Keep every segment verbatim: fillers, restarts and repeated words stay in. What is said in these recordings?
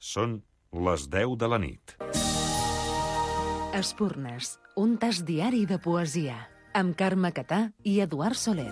Són les deu de la nit. Espurnes, un tas diari de poesia, amb Carme Catà i Eduard Soler.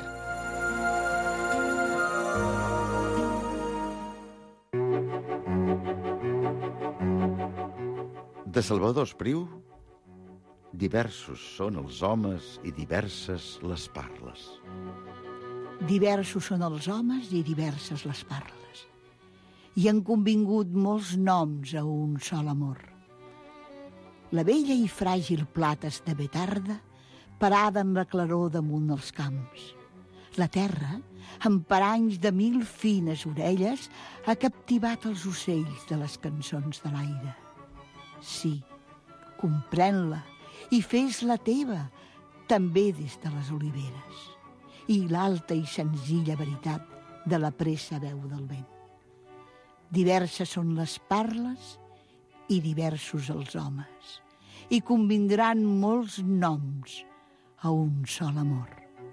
De Salvador Espriu, diversos són els homes i diverses les parles. Diversos són els homes i diverses les parles. I han convingut molts noms a un sol amor. La vella i fràgil plates de Betarda, parada en la claror damunt els camps. La terra, amb paranys de mil fines orelles, ha captivat els ocells de les cançons de l'aire. Sí, comprèn-la i fes-la teva, també des de les oliveres, i l'alta i senzilla veritat de la pressa veu del vent. Diverses són les parles i diversos els homes, i convindran molts noms a un sol amor.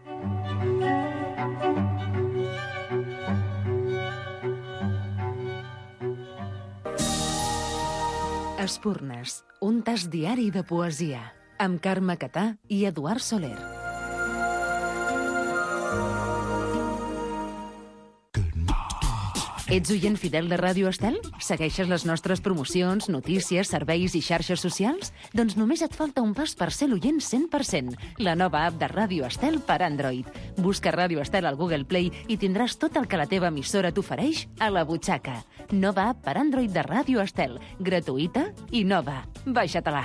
Espurnes, un tas diari de poesia, amb Carme Catà i Eduard Soler. Ets oient fidel de Ràdio Estel? Segueixes les nostres promocions, notícies, serveis i xarxes socials? Doncs només et falta un pas per ser l'oient cent per cent. La nova app de Ràdio Estel per Android. Busca Ràdio Estel al Google Play i tindràs tot el que la teva emissora t'ofereix a la butxaca. Nova app per Android de Ràdio Estel. Gratuïta i nova. Baixa-te-la.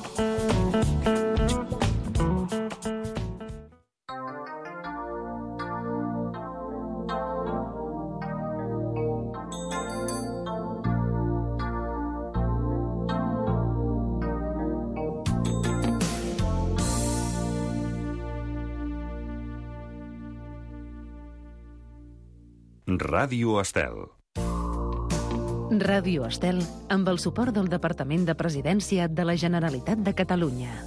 Ràdio Estel. Ràdio Estel, amb el suport del Departament de Presidència de la Generalitat de Catalunya.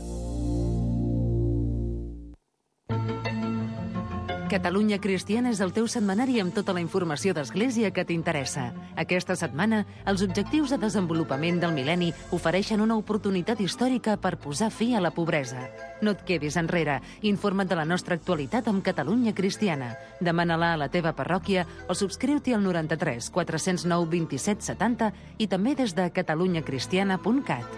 Catalunya Cristiana és el teu setmanari amb tota la informació d'Església que t'interessa. Aquesta setmana, els Objectius de Desenvolupament del Mil·lenni ofereixen una oportunitat històrica per posar fi a la pobresa. No et quedis enrere. Informa't de la nostra actualitat amb Catalunya Cristiana. Demana-la a la teva parròquia o subscriu-t'hi al noranta-tres quatre cents nou vint-i-set setanta i també des de catalunya cristiana punt cat.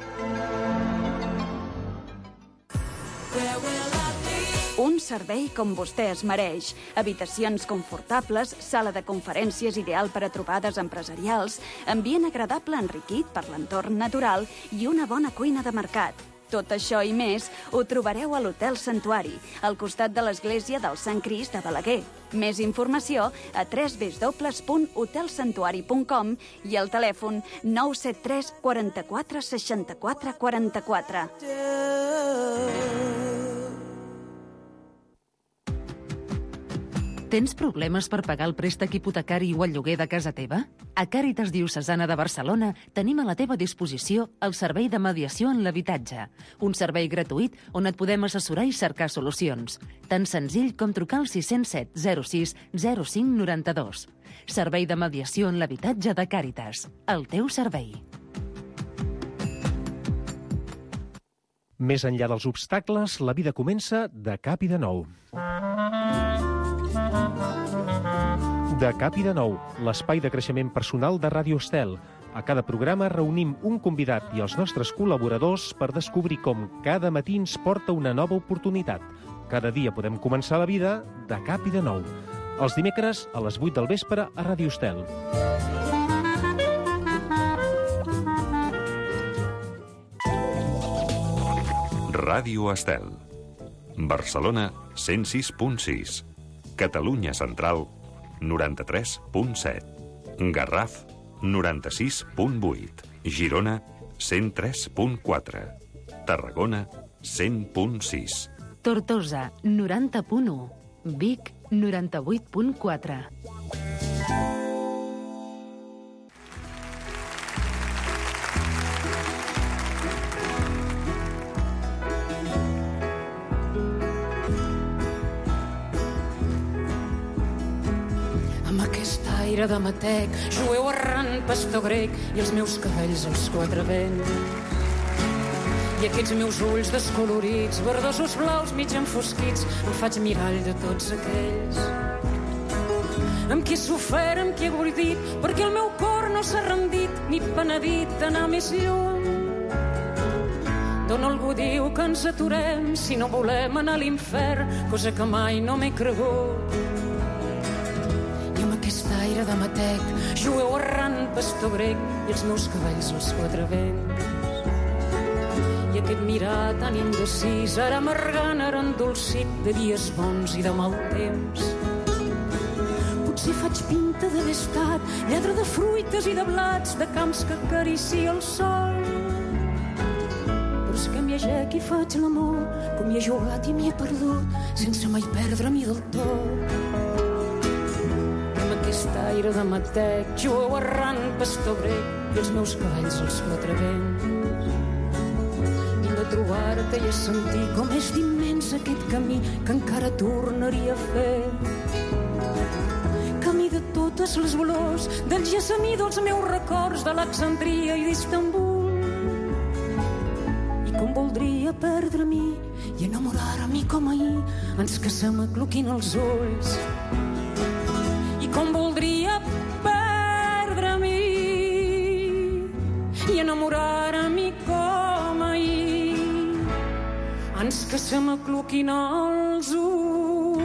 Un servei com vostè es mereix. Habitacions confortables, sala de conferències ideal per a trobades empresarials, ambient agradable enriquit per l'entorn natural i una bona cuina de mercat. Tot això i més ho trobareu a l'Hotel Santuari, al costat de l'església del Sant Crist de Balaguer. Més informació a w w w punt hotel santuari punt com i al telèfon nou set tres quaranta-quatre seixanta-quatre quaranta-quatre. Tens problemes per pagar el préstec hipotecari o el lloguer de casa teva? A Càritas Diocesana de Barcelona tenim a la teva disposició el servei de mediació en l'habitatge, un servei gratuït on et podem assessorar i cercar solucions. Tan senzill com trucar al sis zero set zero sis zero cinc nou dos. Servei de mediació en l'habitatge de Càritas. El teu servei. Més enllà dels obstacles, la vida comença de cap i de nou. De cap i de nou, l'espai de creixement personal de Ràdio Estel. A cada programa reunim un convidat i els nostres col·laboradors per descobrir com cada matí ens porta una nova oportunitat. Cada dia podem començar la vida de cap i de nou. Els dimecres a les vuit del vespre a Ràdio Estel. Ràdio Estel. Barcelona, cent sis punt sis. Catalunya Central, noranta-tres punt set. Garraf, noranta-sis punt vuit. Girona, cent tres punt quatre. Tarragona, cent punt sis. Tortosa, noranta punt u. Vic, noranta-vuit punt quatre. aire de matec, jueu errant, pastor grec, i els meus cabells als quatre vents. I aquests meus ulls descolorits, verdosos blaus mig enfosquits, em faig mirall de tots aquells amb qui he sofert, amb qui he gordit, perquè el meu cor no s'ha rendit ni penedit d'anar més lluny. D'on algú diu que ens aturem si no volem anar a l'infern, cosa que mai no m'he cregut. I amb aquest aire de matec, jueu errant, pastor grec, i els meus cavalls als quatre vents. I aquest mirar tan indecis, ara amargant, ara endolcit, de dies bons i de mal temps. Potser faig pinta d'haver estat lladre de fruites i de blats, de camps que acaricia el sol. Però és que m'hi agec i faig l'amor, com hi he jugat i m'hi he perdut, sense mai perdre-m'hi del tot. I amb aquest aire de matec, jueu errant, pastor grec, i els meus cavalls als quatre vents. Vinc a trobar-te i a sentir com és d'immens aquest camí que encara tornaria a fer. Camí de totes les olors, del gessamí dels meus records, de l'Alexandria i d'Istanbul. I com voldria perdre-m'hi i enamorar-m'hi com ahir, ens casem acloquint els ulls. I com voldria perdre-m'hi i enamorar-m'hi com ahir, ens casem acloquint els ulls.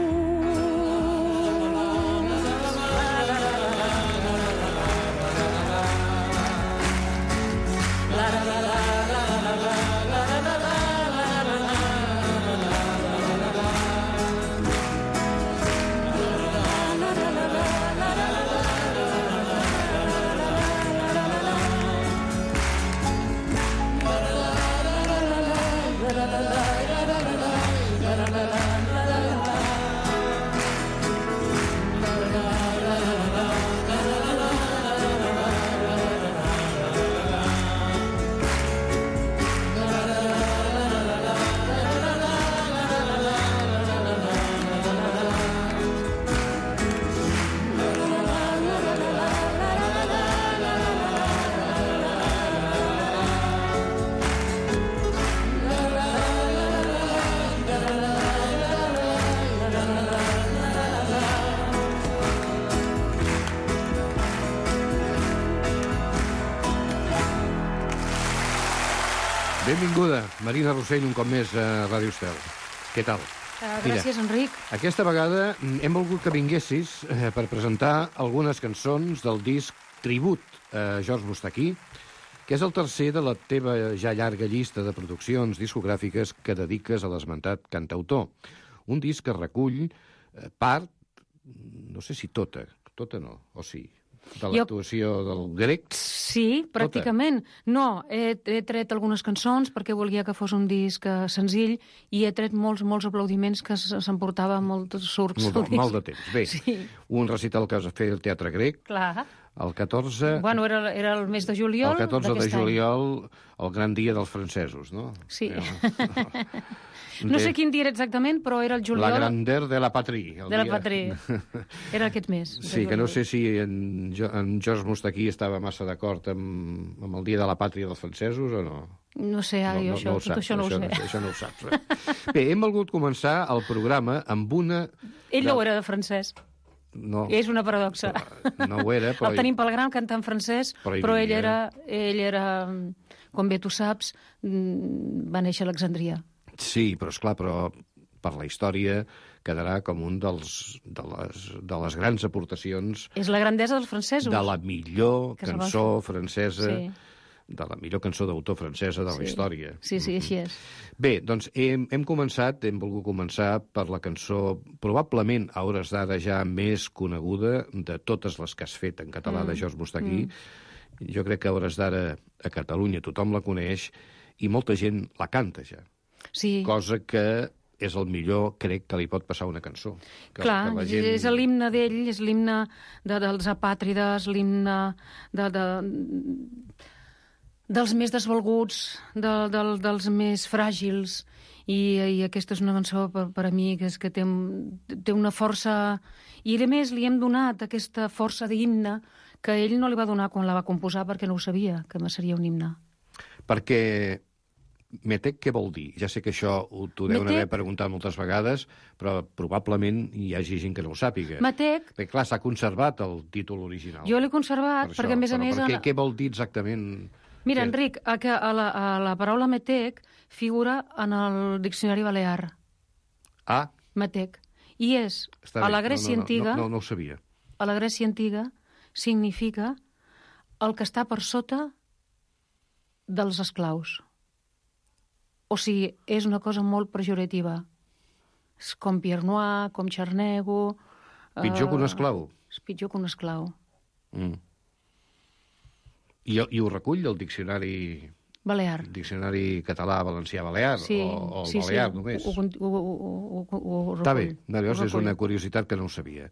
Benvinguda, Marina Rossell, un cop més a Ràdio Estel. Què tal? Uh, gràcies, Mira, Enric. Aquesta vegada hem volgut que vinguessis eh, per presentar algunes cançons del disc Tribut a George Mostaquí, que és el tercer de la teva ja llarga llista de produccions discogràfiques que dediques a l'esmentat cantautor. Un disc que recull eh, part, no sé si tota, tota no, o sí, de l'actuació jo... del grec? Sí, pràcticament. Tota. No, he, he tret algunes cançons perquè volia que fos un disc senzill i he tret molts, molts aplaudiments que s'emportava molts surts. Molt, mal de temps. Bé, sí. Un recital que has de fer al Teatre Grec. Clar. El catorze... Bueno, era, era el mes de juliol El catorze de juliol, any. El gran dia dels francesos, no? Sí. Ja. No sé quin dia era exactament, però era el juliol... La grandeur de la patrie. De dia... la patrie. Era aquest mes. Sí, que no sé si en, jo, en George Mostaquí estava massa d'acord amb, amb el dia de la pàtria dels francesos o no? No sé, ara, no, jo no, això, no tot saps, això no ho això, sé. No, això no ho saps. Eh? Bé, hem volgut començar el programa amb una... Ell no de... era de francès. No. És una paradoxa. No ho era, però... El tenim pel gran cantant francès, però, però ell, era, ell era, com bé tu saps, va néixer a Alexandria. Sí, però esclar, però per la història quedarà com un dels, de, les, de les grans aportacions... És la grandesa dels francesos. De la millor cançó francesa, sí. De la millor cançó d'autor francesa de la sí. història. Sí, sí, així és. Bé, doncs hem, hem començat, hem volgut començar per la cançó probablement a hores d'ara ja més coneguda de totes les que has fet en català mm. de George Mostaquí. Mm. Jo crec que a hores d'ara a Catalunya tothom la coneix i molta gent la canta ja. Sí. Cosa que és el millor, crec, que li pot passar una cançó. Que, Clar, que la gent... és l'himne d'ell, és l'himne de, dels apàtrides, l'himne de, de... dels més desvalguts, de, de, dels més fràgils, i, i aquesta és una cançó per, per a mi que, és que té, té una força... I a més li hem donat aquesta força d'himne que ell no li va donar quan la va composar perquè no ho sabia, que seria un himne. Perquè Metec què vol dir? Ja sé que això t'ho deuen Metec... haver preguntat moltes vegades, però probablement hi hagi gent que no ho sàpiga. Metec... Perquè, clar, s'ha conservat el títol original. Jo l'he conservat, per perquè, a més a més... Però què, què vol dir exactament? Mira, que... Enric, a, que a, la, a la paraula Metec figura en el diccionari balear. Ah? Metec. I és, a la Grècia no, no, no, antiga... No, no, no ho sabia. A la Grècia antiga significa el que està per sota dels esclaus. O sigui, és una cosa molt pejorativa. És com Pierre Noir, com Xarnego... Pitjor uh, que un esclau? És pitjor que un esclau. Mm. I, I ho recull el diccionari... Balear. Diccionari català, valencià, balear? Sí, o, o sí, balear, sí. només? Ho, ho, ho, ho, ho, ho Està bé, llavors és una curiositat que no ho sabia.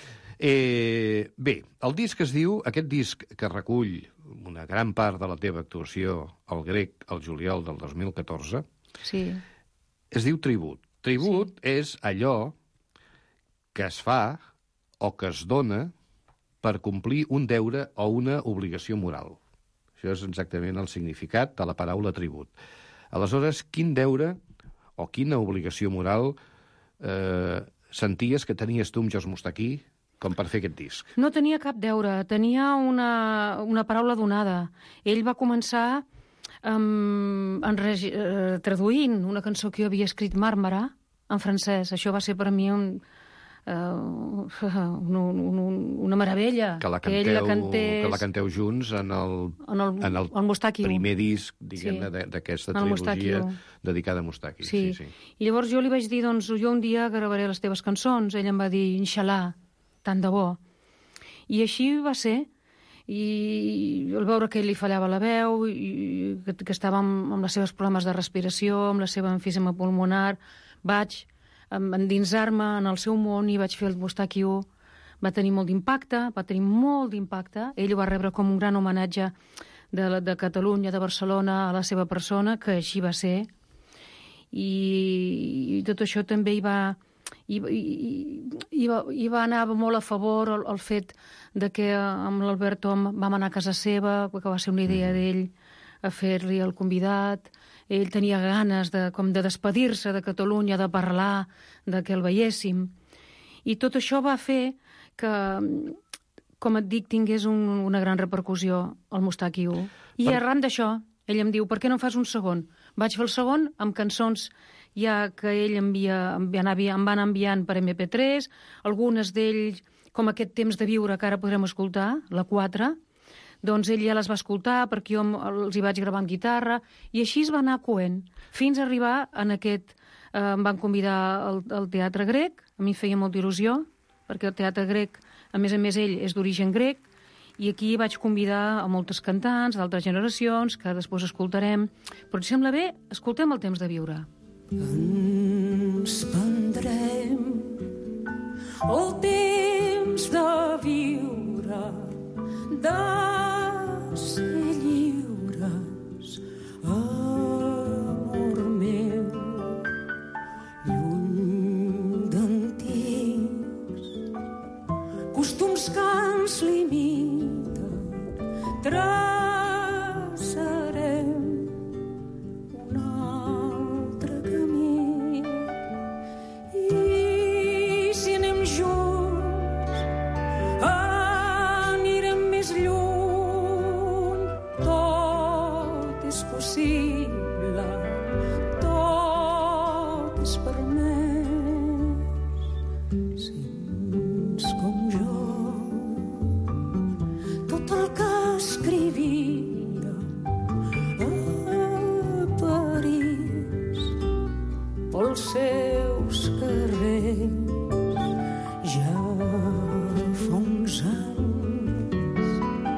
Eh, bé, el disc es diu, aquest disc que recull una gran part de la teva actuació al Grec el juliol del dos mil catorze, sí. Es diu Tribut. Tribut sí. És allò que es fa o que es dona per complir un deure o una obligació moral. Això és exactament el significat de la paraula tribut. Aleshores, quin deure o quina obligació moral eh, senties que tenies tu amb George Mostaquí com per fer aquest disc? No tenia cap deure, tenia una, una paraula donada. Ell va començar um, enregi- uh, traduint una cançó que jo havia escrit, Màrmara, en francès. Això va ser per a mi un... Uh, un, un, un, una meravella que la canteu, que ell la cantés que la canteu junts en el, en el, en el, el primer disc, diguem-ne, sí. d'aquesta trilogia dedicada a Moustaki. Sí. Sí, sí. I llavors jo li vaig dir, doncs, jo un dia gravaré les teves cançons. Ell em va dir, inshallah, tant de bo. I així va ser. I al veure que ell li fallava la veu, i que, que estava amb, amb les seves problemes de respiració, amb la seva emfisema pulmonar, vaig endinsar-me en el seu món i vaig fer el Moustaki u. Va tenir molt d'impacte, va tenir molt d'impacte. Ell ho va rebre com un gran homenatge de, de Catalunya, de Barcelona, a la seva persona, que així va ser. I, i tot això també hi va, hi, hi, hi, va, hi va anar molt a favor el, el fet de que amb l'Alberto vam anar a casa seva, que va ser una idea d'ell, a fer-li el convidat. Ell tenia ganes de, com de despedir-se de Catalunya, de parlar, de que el veiéssim. I tot això va fer que, com et dic, tingués un, una gran repercussió al Moustaki u. I per... arran d'això, ell em diu, per què no en fas un segon? Vaig fer el segon amb cançons ja que ell envia, envia, em van enviant per eme pe tres, algunes d'ell, com aquest Temps de viure, que ara podrem escoltar, la quatre, doncs ell ja les va escoltar perquè jo els hi vaig gravar amb guitarra i així es va anar coent fins a arribar en aquest... Eh, em van convidar al, al Teatre Grec, a mi feia molta il·lusió perquè el Teatre Grec, a més a més ell és d'origen grec i aquí vaig convidar a moltes cantants d'altres generacions que després escoltarem, però si sembla bé escoltem el Temps de viure. Ens prendrem el temps de viure, de ser lliures, amor meu, lluny d'antics costums que ens limiten, traçarem un altre camí i si anem junts anirem més lluny. Tot és possible, tot és permès. Si ets com jo, tot el que escrivia a París pels seus carrers ja fa uns anys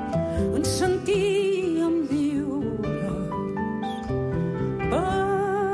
ens sentíem lliures per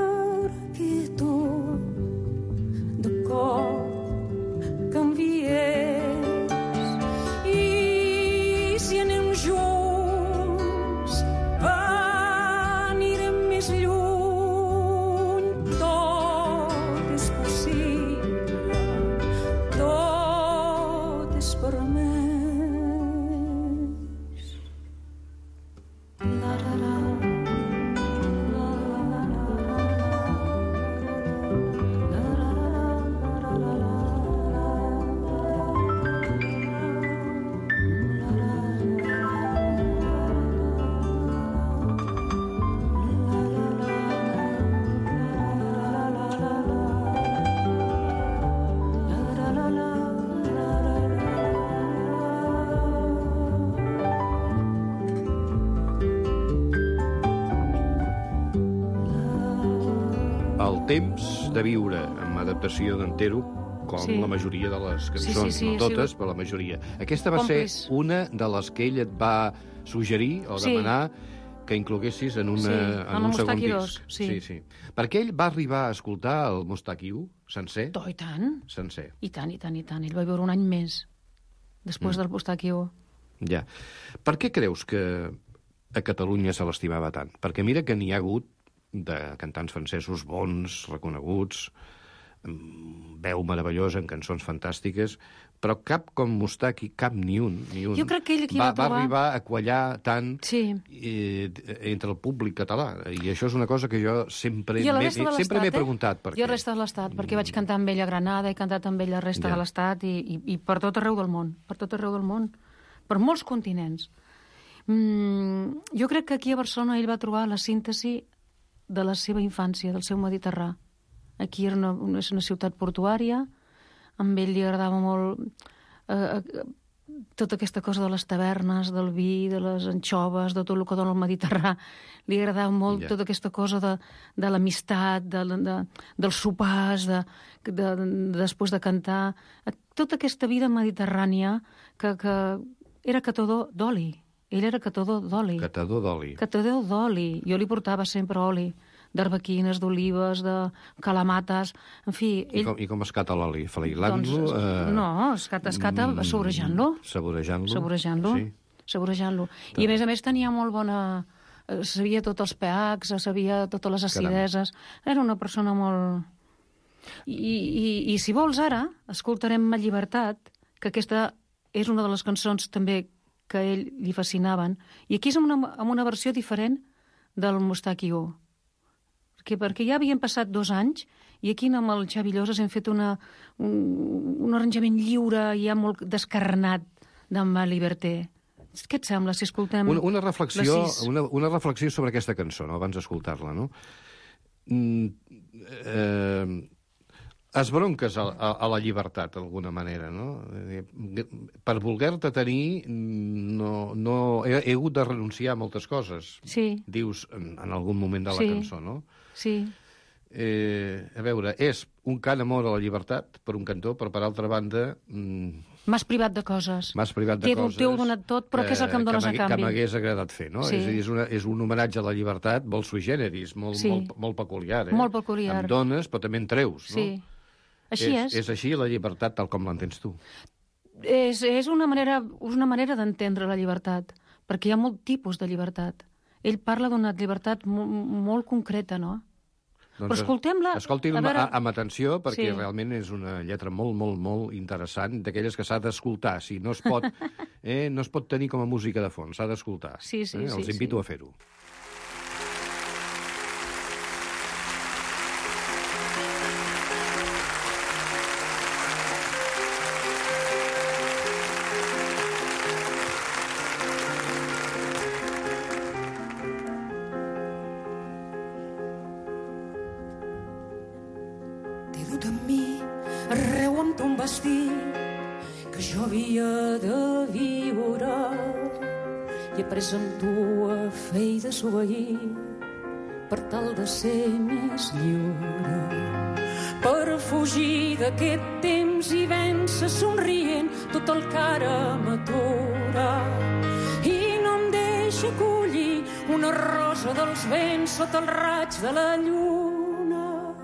El temps de viure, amb adaptació d'Antero, com Sí. la majoria de les cançons, Sí, sí, sí, no totes, sí. però la majoria. Aquesta va Còmplice. ser una de les que ell et va suggerir o Sí. demanar que incloguessis en, una, Sí, en en el un segon Mustaki disc. dos, sí. sí, sí. Perquè ell va arribar a escoltar el Mustaki u sencer? Oh, i tant. Sencer. I tant, i tant, i tant. Ell va viure un any més després Mm. del Mustaki u. Ja. Per què creus que a Catalunya se l'estimava tant? Perquè mira que n'hi ha hagut de cantants francesos bons, reconeguts, amb veu meravellosa, en cançons fantàstiques, però cap com Mustaki, cap ni un. Ni un Jo crec que ell aquí va, va trobar- va arribar a quallar tant Sí. eh, entre el públic català. I això és una cosa que jo sempre I a la m'he resta de sempre l'Estat, m'he eh? preguntat. Per I a què. la resta de l'Estat, perquè vaig cantar amb ell a Granada, he cantat amb ell a la resta Ja. de l'Estat i, i, i per tot arreu del món, per tot arreu del món, per molts continents. Mm, jo crec que aquí a Barcelona ell va trobar la síntesi de la seva infància, del seu Mediterrà. Aquí era una, una, és una ciutat portuària, amb ell li agradava molt eh, eh, tota aquesta cosa de les tavernes, del vi, de les anxoves, de tot el que dona el Mediterrà. Li agradava molt Ja. tota aquesta cosa de, de l'amistat, de, de, dels sopars, de, de, de, després de cantar. Tota aquesta vida mediterrània que, que era catador d'oli. Ell era catador d'oli. Catador d'oli. Catador d'oli. Jo li portava sempre oli, d'arbequines, d'olives, de calamates, en fi... I Ell... com, I com es cata l'oli? Flagilant-lo? Doncs, eh, no, es cata, es cata mm, saborejant-lo. Saborejant-lo? Saborejant-lo. Sí. Saborejant-lo. I a més a més tenia molt bona... eh, Sabia tots els pHs, sabia totes les acideses. Era una persona molt... I, i, I si vols ara, escoltarem Ma llibertat, que aquesta és una de les cançons també que a ell li fascinaven. I aquí és amb una, amb una versió diferent del Mustaki u. Perquè, perquè ja havien passat dos anys i aquí amb el Xavi Lloses hem fet una, un, un arranjament lliure i ja molt descarnat de Ma Liberté. Què et sembla si escoltem Una, una, reflexió, les sis? una, una reflexió sobre aquesta cançó, no? Abans d'escoltar-la, no? Mm, eh, esbronques a, a, a la llibertat, d'alguna manera, no? Per voler-te tenir, no, no, he, he hagut de renunciar a moltes coses. Sí. Dius en, en algun moment de la Sí. cançó, no? Sí. Eh, a veure, és un cant amor a la llibertat, per un cantó, però per altra banda... Mm, M'has privat de coses. M'has privat de T'he- coses... T'ho he donat tot, però què és el que em dones a m'hagués- canvi? Que m'hagués agradat fer, no? Sí. És a dir, és, una, és un homenatge a la llibertat molt sui generis, molt, Sí. molt, molt peculiar, eh? Molt peculiar. Em dones, però també en treus, no? Sí. Així és. És, és així la llibertat tal com l'entens tu. És, és una manera, és una manera d'entendre la llibertat, perquè hi ha molt tipus de llibertat. Ell parla d'una llibertat mo molt concreta, no? Però escoltem-la... Escolti a amb, veure- amb atenció, perquè Sí. realment és una lletra molt, molt, molt interessant, d'aquelles que s'ha d'escoltar. Si no es pot, eh, no es pot tenir com a música de fons, s'ha d'escoltar. Sí, sí, eh? sí, Els invito sí. a fer-ho. T'he dut amb mi arreu amb ton vestit que jo havia de viure i he pres amb tu a fer i desobeir per tal de ser més lliure, per fugir d'aquest temps i vèncer somrient tot el que ara m'atura i no em deixa collir una rosa dels vents sota el raig de la lluna.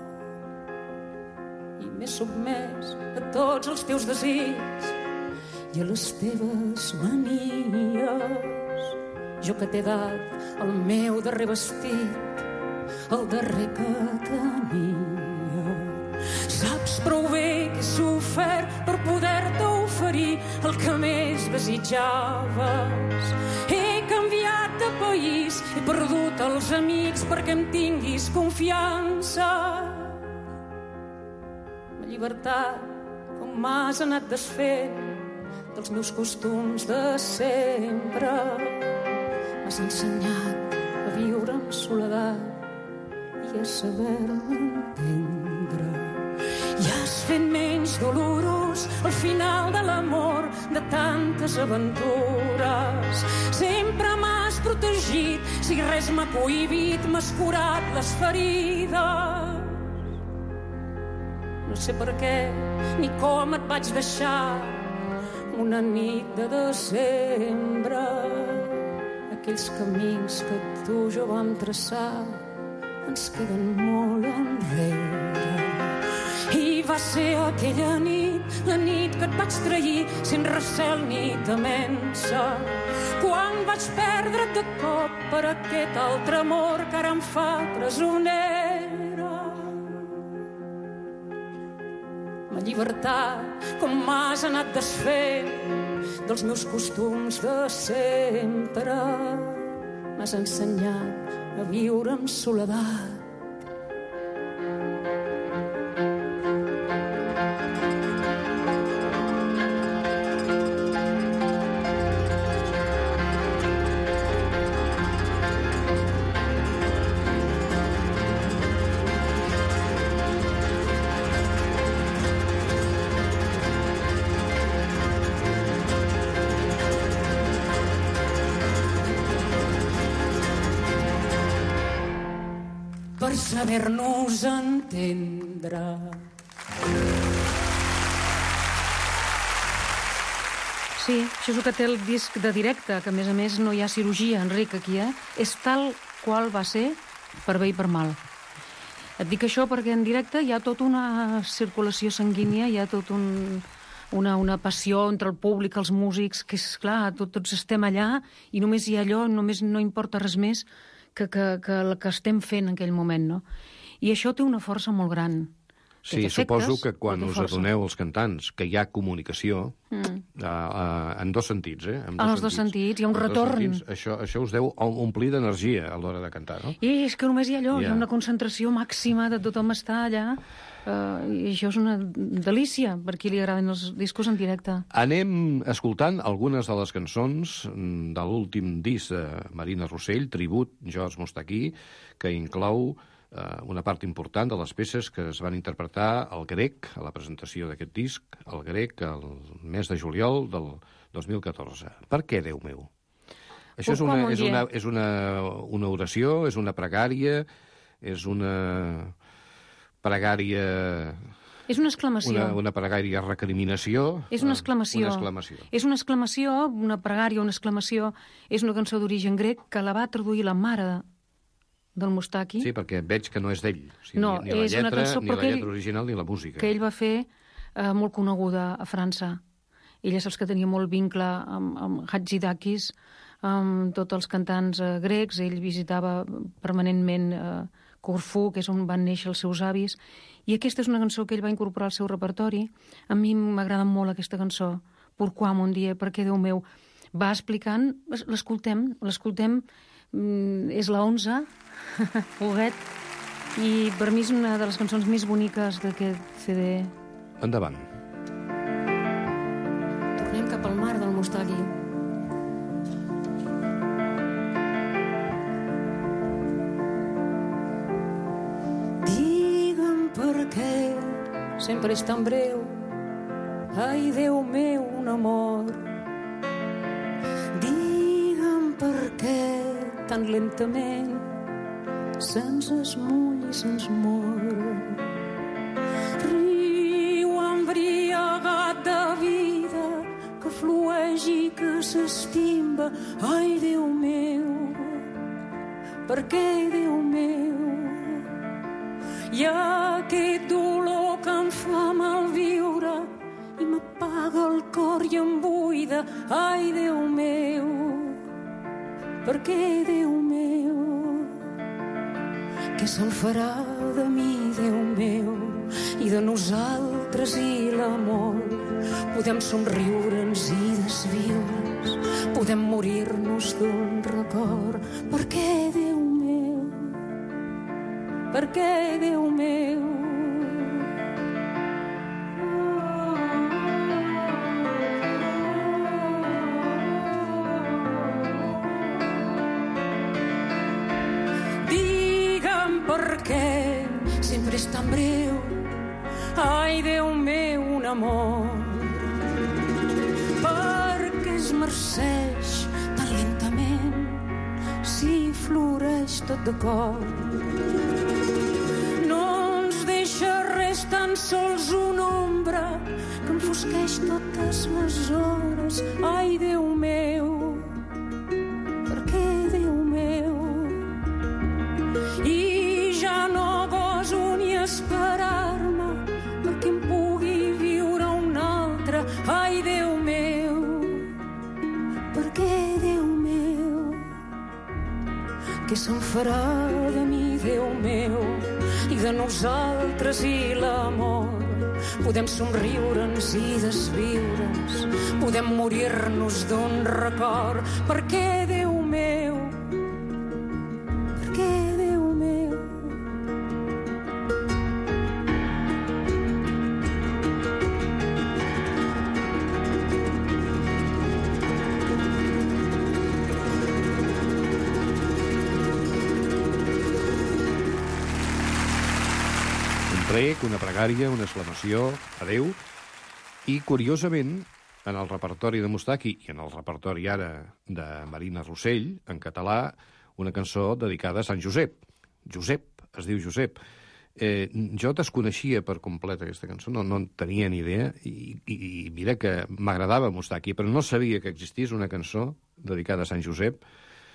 M'he sotmès a tots els teus desirs i a les teves manies. Jo que t'he dat el meu darrer vestit, el darrer que tenia. Saps prou bé que he sofert per poder-te oferir el que més desitjaves. He canviat de país, he perdut els amics perquè em tinguis confiança. Llibertat, com m'has anat desfent dels meus costums de sempre. M'has ensenyat a viure amb soledat i a saber-me entendre. I has fet menys dolorós el final de l'amor de tantes aventures. Sempre m'has protegit, si res m'ha cohibit, m'has curat les ferides. no sé per què ni com et vaig deixar una nit de desembre. Aquells camins que tu i jo vam traçar ens queden molt enrere. I va ser aquella nit, la nit que et vaig trair, sense recel ni temença, quan vaig perdre't de cop per aquest altre amor que ara em fa presonera. La llibertat, com m'has anat desfent dels meus costums de sempre, m'has ensenyat a viure amb soledat. Per saber-nos entendre. Sí, això és el que té el disc de directe, que a més a més no hi ha cirurgia, Enric, aquí, eh? És tal qual va ser, per bé i per mal. Et dic això perquè en directe hi ha tota una circulació sanguínia, hi ha tot un... Una, una passió entre el públic, els músics, que és clar, tot, tots estem allà i només hi ha allò, només no importa res més que, que, que el que estem fent en aquell moment, no? I això té una força molt gran. Sí, efectes, suposo que quan us força. adoneu els cantants que hi ha comunicació, mm. uh, uh, en dos sentits, eh? En, en els dos sentits, hi ha un retorn. Sentits, això, això us deu omplir d'energia a l'hora de cantar, no? I és que només hi ha allò, yeah. hi ha una concentració màxima de tothom està allà. Uh, I això és una delícia per qui li agraden els discos en directe. Anem escoltant algunes de les cançons de l'últim disc de Marina Rossell, Tribut, George Moustaki, que inclou uh, una part important de les peces que es van interpretar al Grec, a la presentació d'aquest disc, al Grec, el mes de juliol del dos mil catorze. Per què, Déu meu? Això és una, és una, és una, una oració, és una pregària, és una... pregària... És una exclamació. Una, una pregària recriminació. És una exclamació. Una exclamació. És una exclamació, una pregària, una exclamació. És una cançó d'origen grec que la va traduir la mare del Moustaki. Sí, perquè veig que no és d'ell. O sigui, no, ni la és lletra, una cançó, ni la lletra ell, original, ni la música. Que ell va fer eh, molt coneguda a França. Ella saps que tenia molt vincle amb, amb Hatzidákis, amb tots els cantants eh, grecs. Ell visitava permanentment... Eh, Corfú, que és on van néixer els seus avis, i aquesta és una cançó que ell va incorporar al seu repertori. A mi m'agrada molt aquesta cançó, Pourquoi mon Dieu, perquè Déu meu, va explicant, l'escoltem, l'escoltem, és la onze, Huguet, i per mi és una de les cançons més boniques d'aquest C D. Endavant. Tornem cap al mar del Moustaki. Per què sempre és tan breu? Ai, Déu meu, un amor. Digue'm per què tan lentament se'ns esmull i se'ns mor. Riu embriagat de vida que flueix i que s'estimba. Ai, Déu meu, per què, Déu meu? Hi ha aquest dolor que em fa malviure i m'apaga el cor i em buida. Ai, Déu meu, per què, Déu meu? Què se'n farà de mi, Déu meu, i de nosaltres i l'amor? Podem somriure'ns i desviure'ns, podem morir-nos d'un record. Per què, Déu meu? Per què, Déu meu? Digue'm per què sempre és tan breu. Ai, Déu meu, un amor. Per què es marceix tan lentament si floreix tot de cor? és tan sols una ombra que enfosqueix totes les hores. Ai, Déu meu, per què, Déu meu? I ja no goso ni esperar-me perquè em pugui viure un altre. Ai, Déu meu, per què, Déu meu? Què se'n farà de mi, Déu meu, i de nosaltres i l'amor? Podem somriure'ns i desviure'ns, podem morir-nos d'un record. Per què, Déu meu? Per què, Déu meu? Rec, una pregària, una exclamació, adeu, i curiosament, en el repertori de Moustaki i en el repertori ara de Marina Rossell, en català, una cançó dedicada a Sant Josep. Josep, es diu Josep. Eh, jo desconeixia per complet aquesta cançó, no, no en tenia ni idea, i, i, i mira que m'agradava Moustaki, però no sabia que existís una cançó dedicada a Sant Josep,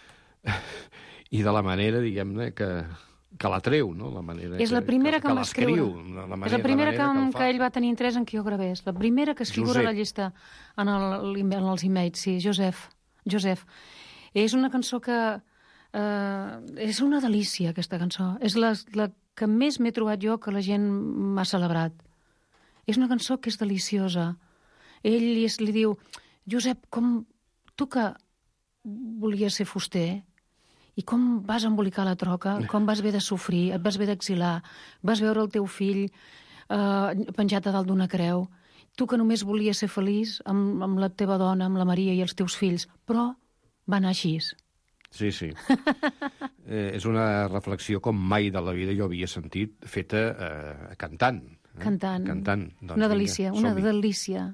i de la manera, diguem-ne, que... que la treu, no? La manera és la primera que, que, que l'escriu. La manera, és la primera la que, que, que ell va tenir interès en que jo gravés. La primera que es figura a la llista en, el, en els emails, sí, Josep. Josep. És una cançó que... Eh, és una delícia, aquesta cançó. És la, la que més m'he trobat jo que la gent m'ha celebrat. És una cançó que és deliciosa. Ell li, li diu, Josep, com tu que volies ser fuster, i com vas embolicar la troca, com vas haver de sofrir, et vas haver d'exilar, vas veure el teu fill eh, penjat a dalt d'una creu, tu que només volies ser feliç amb, amb la teva dona, amb la Maria i els teus fills, però va anar així. Sí, sí. eh, és una reflexió com mai de la vida jo havia sentit, feta eh, cantant. Eh? Cantant. Cantant. Doncs, una delícia, vinga, una delícia.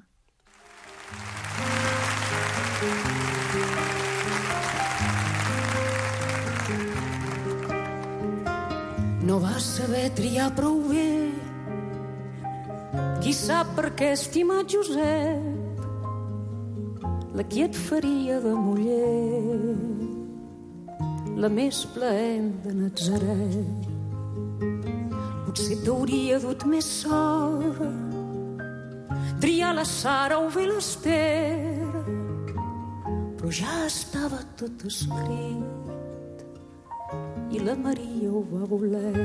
No vas saber triar prou bé, qui sap per què estima Josep, la qui et faria de muller, la més plaent de Natzaret. Potser t'hauria dut més sort, triar la Sara o bé l'Ester, però ja estava tot escrit i la Maria ho va voler.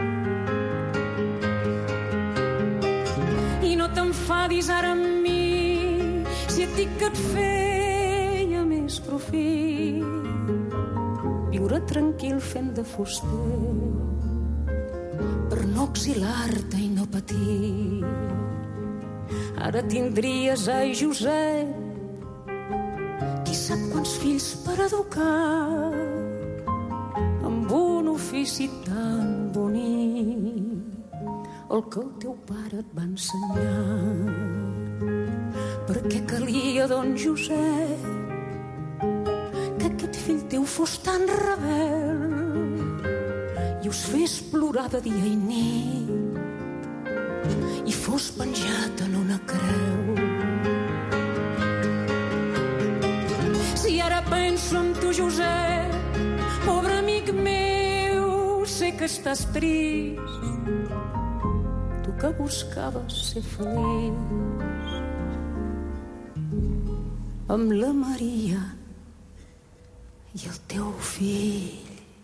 I no t'enfadis ara amb mi, si et dic que et feia més profit viure tranquil fent de fuster, per no exilar-te i no patir. Ara tindries, ai Josep, qui sap quants fills per educar, amb un ofici tan bonic, el que el teu pare et va ensenyar. Perquè calia, don Josep, que aquest fill teu fos tan rebel i us fes plorar de dia i nit i fos penjat en una creu. Si ara penso en tu, Josep, pobre amic meu, sé que estàs trist, tu que buscaves ser feliç amb la Maria i el teu fill.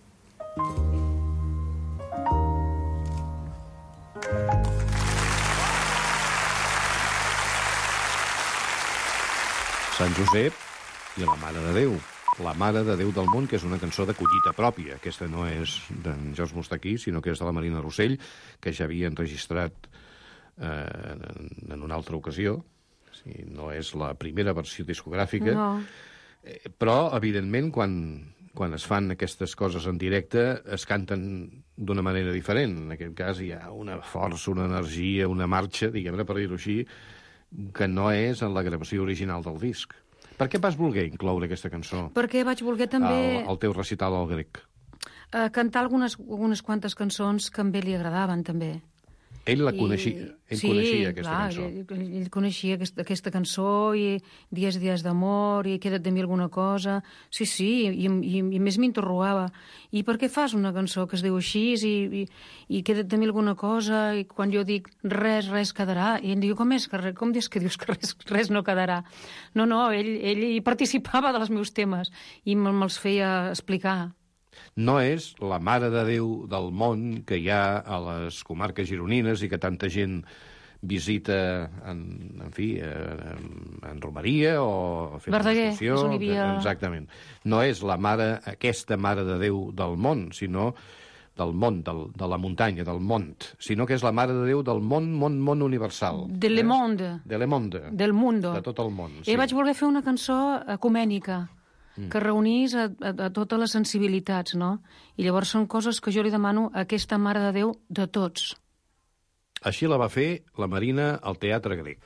Sant Josep i la Mare de Déu. La Mare de Déu del Món, que és una cançó de collita pròpia. Aquesta no és d'en Jorge Moustaki, sinó que és de la Marina Rossell, que ja havia enregistrat eh, en una altra ocasió. O sigui, no és la primera versió discogràfica. No. Eh, però, evidentment, quan, quan es fan aquestes coses en directe, es canten d'una manera diferent. En aquest cas hi ha una força, una energia, una marxa, diguem-ne, per dir-ho així, que no és en la gravació original del disc. Per què vas voler incloure aquesta cançó? Perquè vaig voler també... El, el teu recital al grec. Uh, cantar algunes, algunes quantes cançons que a ell li agradaven, també. Ell la coneixia, ell sí, coneixia aquesta clar, cançó. Ell, ell coneixia aquesta, aquesta cançó, i Dies, dies d'amor, i Queda't de mi alguna cosa. Sí, sí, i, i, i més m'interrogava. I per què fas una cançó que es diu així, i, i, i Queda't de mi alguna cosa, i quan jo dic res, res quedarà, i em diu, com és que res, com dius que dius que res, res no quedarà? No, no, ell, ell hi participava dels meus temes i me'ls feia explicar. No és la Mare de Déu del món que hi ha a les comarques gironines i que tanta gent visita, en, en fi, en, en Romeria o fent Verdaguer, excursió. és on hi havia... Exactament. No és la mare, aquesta Mare de Déu del món, sinó del món, del, de la muntanya, del mont, sinó que és la Mare de Déu del món, món, món universal. De le monde. De le monde. Del mundo. De tot el món, sí. I vaig voler fer una cançó ecumènica, que reunís a, a, a totes les sensibilitats, no? I llavors són coses que jo li demano a aquesta Mare de Déu de tots. Així la va fer la Marina al Teatre Grec.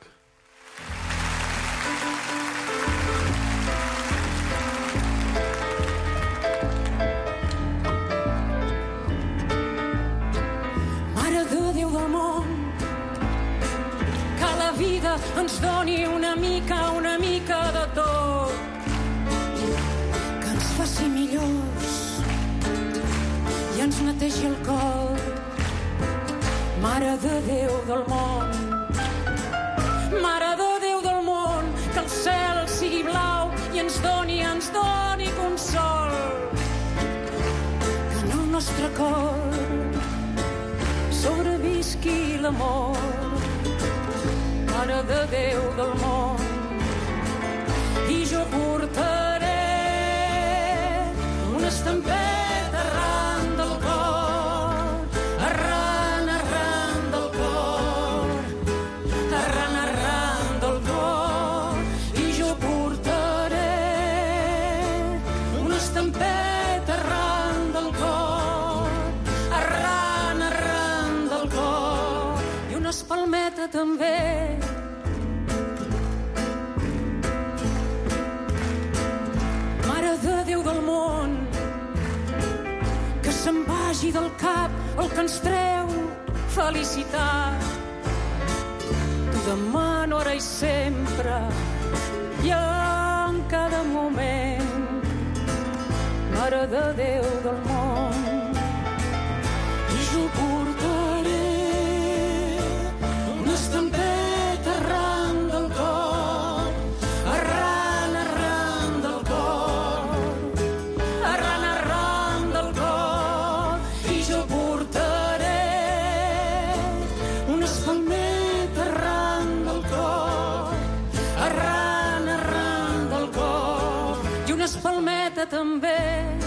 Mare de Déu del món, que la vida ens doni una mica, una mica de tot, faci millors i ens netegi el cor. Mare de Déu del món, Mare de Déu del món, que el cel sigui blau i ens doni, ens doni consol. Que en el nostre cor sobrevisqui l'amor. Mare de Déu del món, i jo portaré una estampeta arran del cor, arran, arran del cor, arran, arran del cor, i jo portaré una estampeta arran del cor, arran, arran del cor, i una espalmeta també. Mare de Déu del món, se'n vagi del cap el que ens treu felicitat. T'ho demano ara i sempre i en cada moment, Mare de Déu del món, i jo portaré una estampeta arran del cor, arran, arran del cor, arran, arran del cor, i jo portaré una espalmeta arran del cor, arran, arran del cor, i una espalmeta també.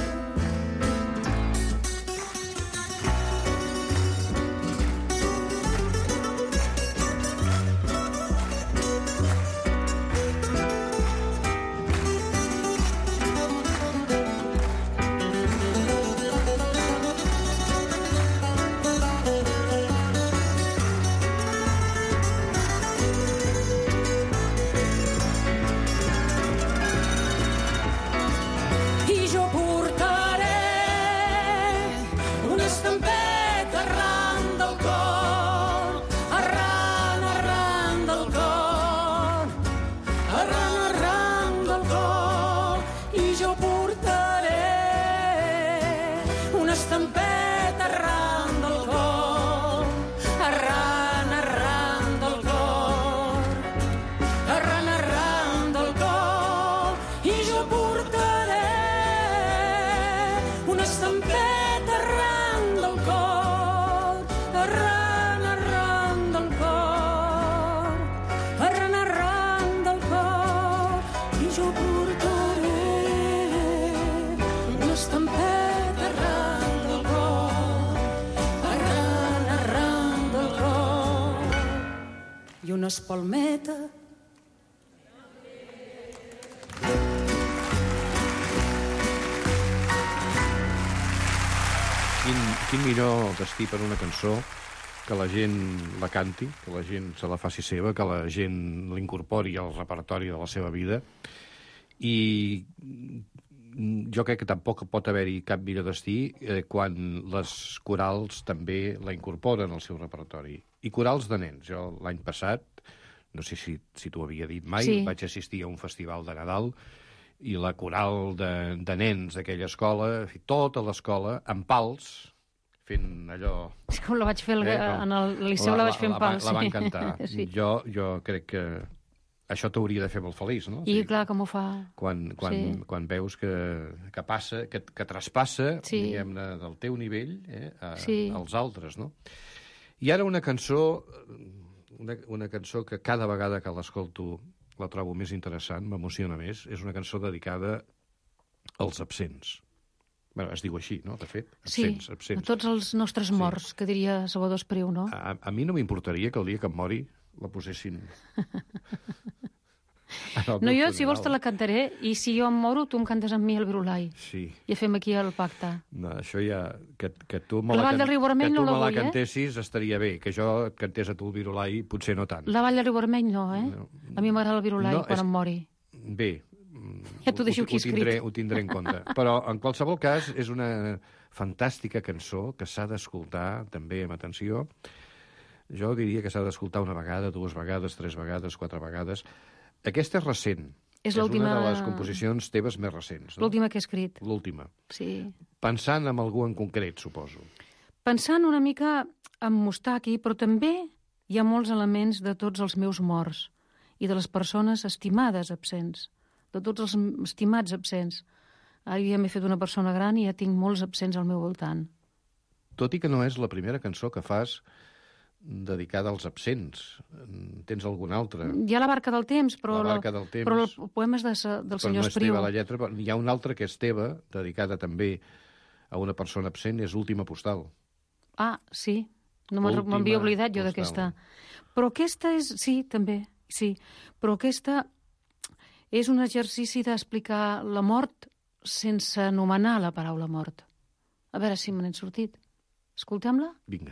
Una espalmeta. Quin, quin millor destí per una cançó que la gent la canti, que la gent se la faci seva, que la gent l'incorpori al repertori de la seva vida. I jo crec que tampoc pot haver-hi cap millor destí eh, quan les corals també la incorporen al seu repertori. I corals de nens. Jo l'any passat, no sé si, si t'ho havia dit mai, sí. vaig assistir a un festival de Nadal i la coral de, de nens d'aquella escola, tota l'escola, amb pals, fent allò... Com la vaig fer el, eh, en el liceu, la, la vaig fer amb pals. La, la van cantar. Sí. Jo, jo crec que això t'hauria de fer molt feliç, no? I sí, clar, com ho fa. Quan, quan, sí. quan veus que, que passa, que, que traspassa, sí. diguem-ne, del teu nivell eh, a, sí. als altres, no? I ara una cançó, una, una cançó que cada vegada que l'escolto la trobo més interessant, m'emociona més, és una cançó dedicada als absents. Bé, es diu així, no?, de fet. Absents, sí, absents. A tots els nostres morts, sí. que diria Salvador Espriu, no? A, a mi no m'importaria que el dia que em mori la posessin... No, jo, si vols, te la cantaré, i si jo em moro, tu em cantes amb mi el Virulai. Sí. I fem aquí el pacte. No, això ja... Que, que tu me la, la, Vall del Riu Vermell no la vull, eh? Que tu me la cantessis estaria bé, que jo et cantés a tu el Virulai potser no tant. La Vall del Riu Vermell no, eh? No. A mi m'agrada el Virulai no, quan és... em mori. Bé. Ja t'ho deixo aquí escrit. Ho tindré, ho tindré en compte. Però, en qualsevol cas, és una fantàstica cançó que s'ha d'escoltar també amb atenció. Jo diria que s'ha d'escoltar una vegada, dues vegades, tres vegades, quatre vegades. Aquesta és recent. És, és una de les composicions teves més recents. No? L'última que he escrit. L'última. Sí. Pensant en algú en concret, suposo. Pensant una mica en Mustaki, però també hi ha molts elements de tots els meus morts i de les persones estimades absents, de tots els estimats absents. Ara ja m'he fet una persona gran i ja tinc molts absents al meu voltant. Tot i que no és la primera cançó que fas dedicada als absents. Tens alguna altra? Hi ha La barca del temps, però, la barca del temps, però el poema és de, del senyor no Espriu. Teva, la lletra, però hi ha una altra que és teva, dedicada també a una persona absent, és Última postal. Ah, sí. No m'havia oblidat jo d'aquesta. Però aquesta és... Sí, també, sí. Però aquesta és un exercici d'explicar la mort sense anomenar la paraula mort. A veure si me n'he sortit. Escoltem-la? Vinga.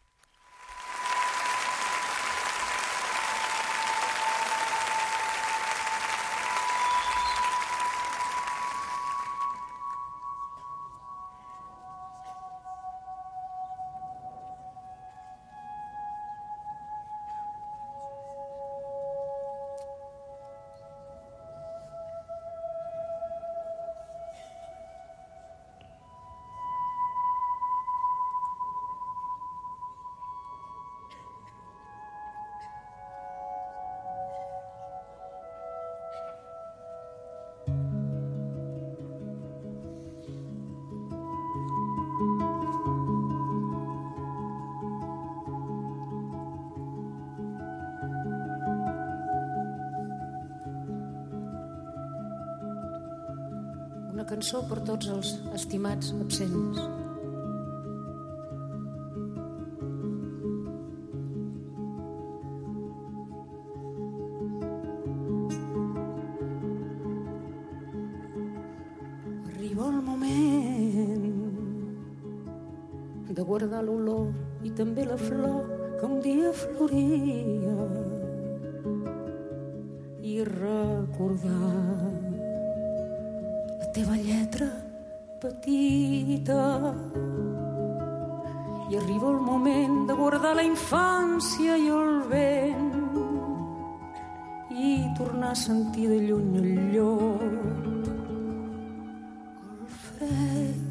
Una cançó per tots els estimats absents. Arriba el moment de guardar l'olor i també la flor que un dia floria i recordar teva lletra petita. I arriba el moment de guardar la infància i el vent i tornar a sentir de lluny el llop, el fred.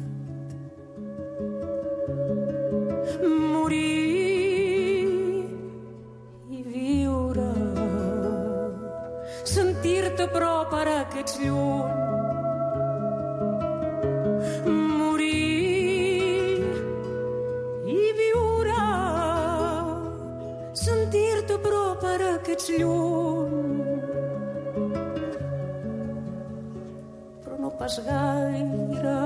Morir i viure, sentir-te prop ara que ets lluny, ets lluny, però no pas gaire.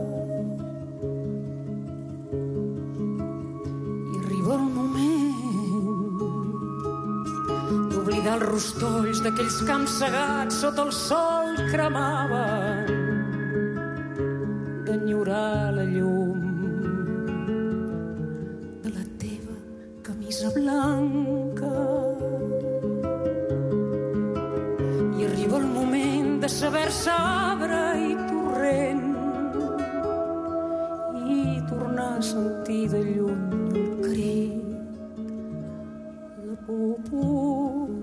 I arriba el moment d'oblidar els rostolls d'aquells camps segats sota el sol cremaven, d'enyorar la llum de la teva camisa blanca. De saber-se arbre i torrent i tornar a sentir de lluny el crit puc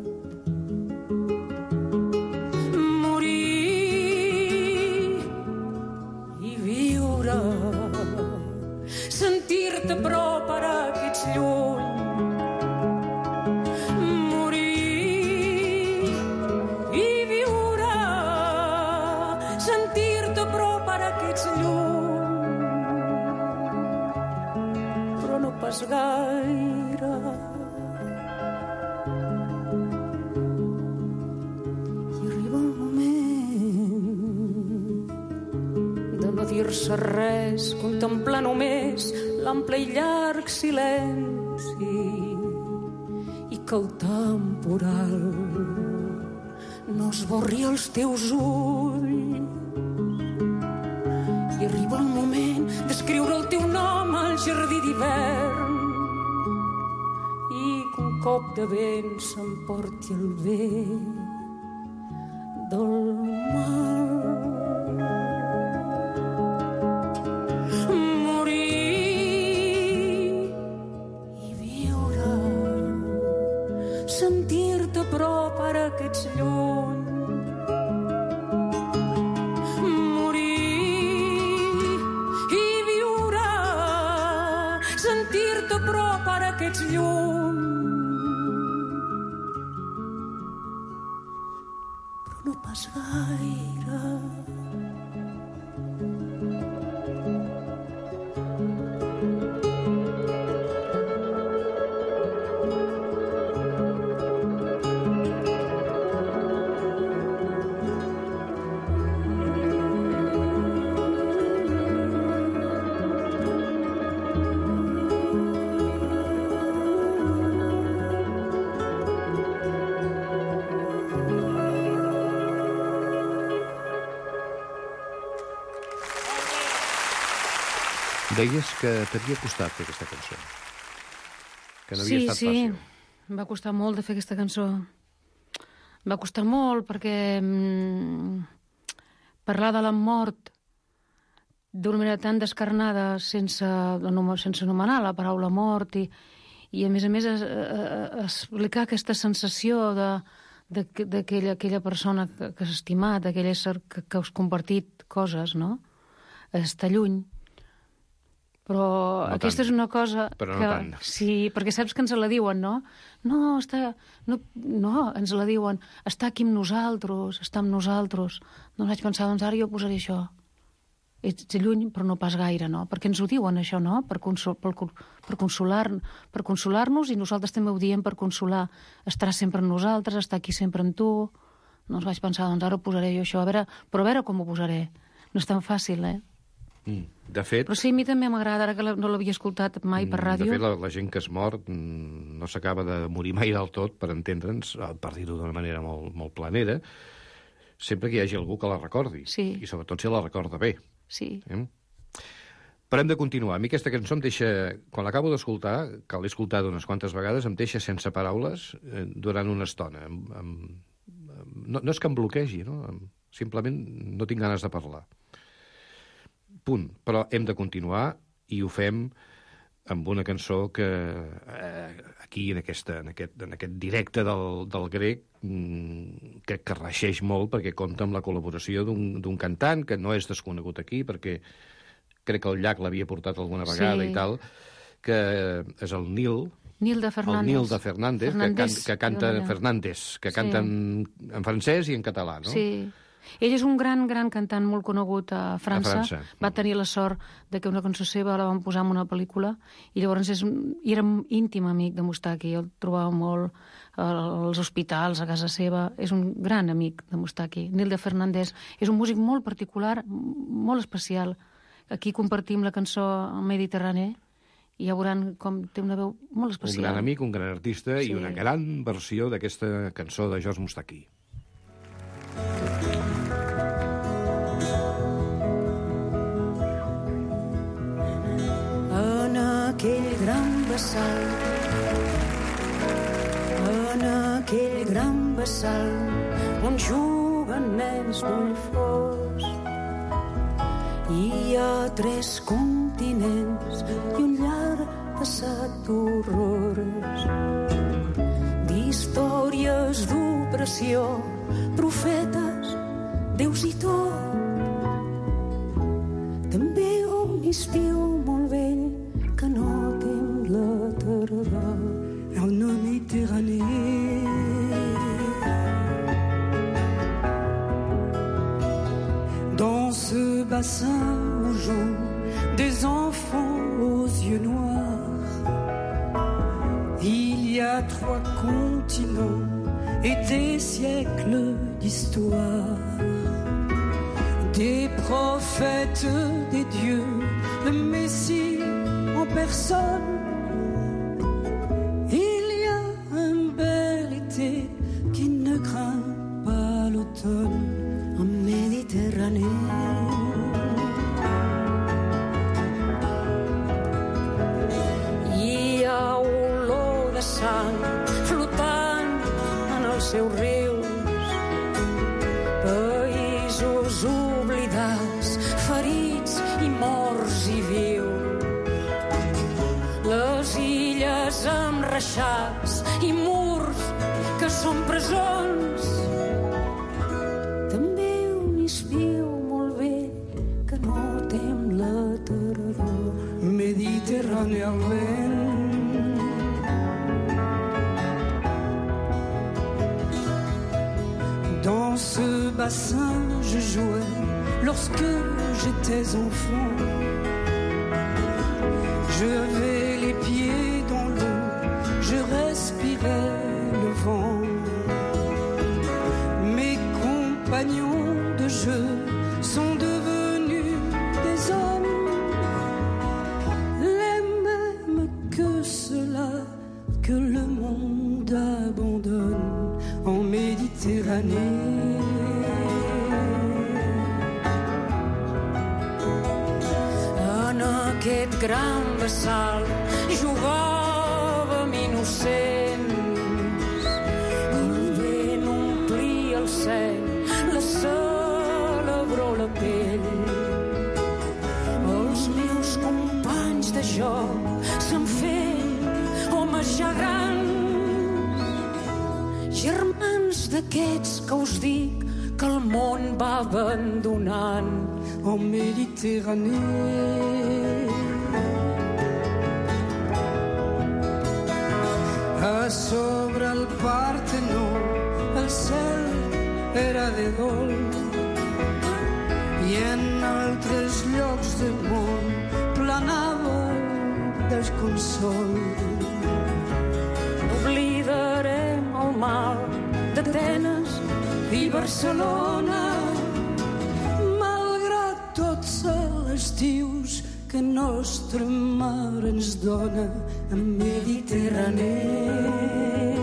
morir i viure, sentir-te però per aquests lluny, morir i viure, sentir-te però per aquests lluny, però no pas gaire. I arriba el moment de no dir-se res, contemplar només l'ample i llarg silenci i que el temporal no esborri els teus ulls. I arriba el moment d'escriure el teu nom al jardí d'hivern i que un cop de vent s'emporti el vent del mar. Sentir-te però per aquests lluny, morir i viure, sentir-te però per aquests lluny, però no pas gaire. Deies que t'havia costat fer aquesta cançó, que no havia sí, estat sí. fàcil. Sí, va costar molt de fer aquesta cançó. Va costar molt perquè mm, parlar de la mort d'una manera tan descarnada sense, sense anomenar la paraula mort i, i a més a més es, es, explicar aquesta sensació de, de, d'aquella aquella persona que, que has estimat, aquell ésser que, que us compartit coses, no? Està lluny. Però no aquesta tant. És una cosa Però que... no tant. Sí, perquè saps que ens la diuen, no? No, està... No, no, ens la diuen. Està aquí amb nosaltres, està amb nosaltres. No vaig pensar, doncs ara jo posaré això. Ets lluny, però no pas gaire, no? Perquè ens ho diuen, això, no? Per, consol, per, per consolar, per consolar-nos, i nosaltres també ho diem per consolar. Estarà sempre amb nosaltres, està aquí sempre amb tu. No vaig pensar, doncs ara posaré jo això. A veure, però a veure com ho posaré. No és tan fàcil, eh? De fet... Però sí, a mi també m'agrada, ara que no l'havia escoltat mai per ràdio. De fet, la, la gent que es mor no s'acaba de morir mai del tot, per entendre'ns, per dir-ho d'una manera molt, molt planera, sempre que hi hagi algú que la recordi. Sí. I sobretot si la recorda bé. Sí. Eh? Però hem de continuar. A mi aquesta cançó em deixa... Quan l'acabo d'escoltar, que l'he escoltat unes quantes vegades, em deixa sense paraules eh, durant una estona. Em, em, no, no és que em bloquegi, no? Em, simplement no tinc ganes de parlar. Punt. Però hem de continuar i ho fem amb una cançó que eh, aquí, en, aquesta, en, aquest, en aquest directe del, del grec, mm, que, que reixeix molt perquè compta amb la col·laboració d'un cantant que no és desconegut aquí, perquè crec que el Llach l'havia portat alguna vegada sí. i tal, que és el Nil, Nil de Fernández. El Nil de Fernández, Fernández que, can, que canta Fernández, que sí. canta en, en francès i en català, no? Sí. Ell és un gran, gran cantant molt conegut a França. A França. Va tenir la sort de que una cançó seva la van posar en una pel·lícula i llavors és, i era íntim amic de Moustaki. El trobava molt als hospitals, a casa seva. És un gran amic de Moustaki. Nil de Fernández és un músic molt particular, molt especial. Aquí compartim la cançó Mediterrani i ja veuran com té una veu molt especial. Un gran amic, un gran artista sí. i una gran versió d'aquesta cançó de George Moustaki. En aquell gran bassal, en aquell gran bassal on juguen nens molt forts, hi ha tres continents i un llarg passat d'horrors. històries d'opressió, profetes, déus i tot. També un estiu molt vell que no tem la tardor. En la Méditerranée, dans ce bassin où jouent des enfants aux yeux noirs, il y a trois continents et des siècles d'histoire, des prophètes, des dieux, le Messie en personne. Il y a un bel été qui ne craint pas l'automne en Méditerranée. Hi ha olor de sang flotant en els seus rius, països oblidats, ferits i morts i vius, les illes amb reixats i murs que són presons. També un estiu molt vell que no tem la tardor. Méditerranée al vent. Dans ce bassin je jouais lorsque j'étais enfant. Je avais les pieds dans l'eau, je respirais le vent. Mes compagnons de jeu sont devenus des hommes, les mêmes que ceux-là que le monde abandonne en Méditerranée. En aquest gran vessal jugàvem innocents, el vent omplia el cel, la celebró la pell. Els meus companys de joc s'han fet homes ja grans, germans d'aquests que us dic que el món va abandonant en Méditerranée. A sobre el Partenó el cel era de dol i en altres llocs del món planava el desconsol. Oblidarem el mal d'Atenes i Barcelona, malgrat tots els estius que nostra mar ens dona en Mediterrània.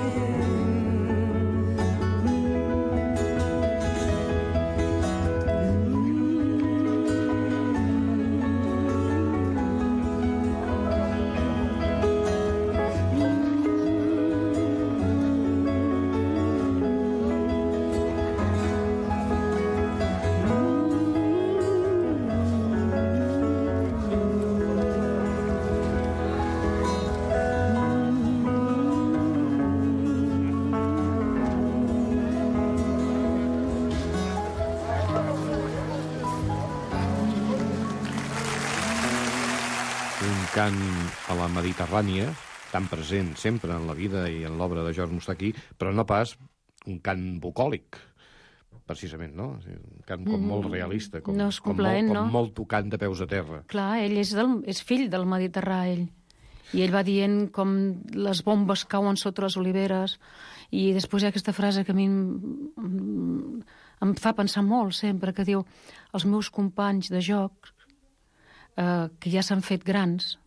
Cant a la Mediterrània, tan present sempre en la vida i en l'obra de George Moustaki, però no pas un cant bucòlic, precisament, no? Un cant com mm, molt realista, com, no és com, complaent, molt, no? com molt tocant de peus a terra. Clar, ell és, del, és fill del Mediterrà, ell. I ell va dient com les bombes cauen sota les oliveres, i després hi ha aquesta frase que a mi em, em fa pensar molt sempre, que diu: els meus companys de joc, eh, que ja s'han fet grans,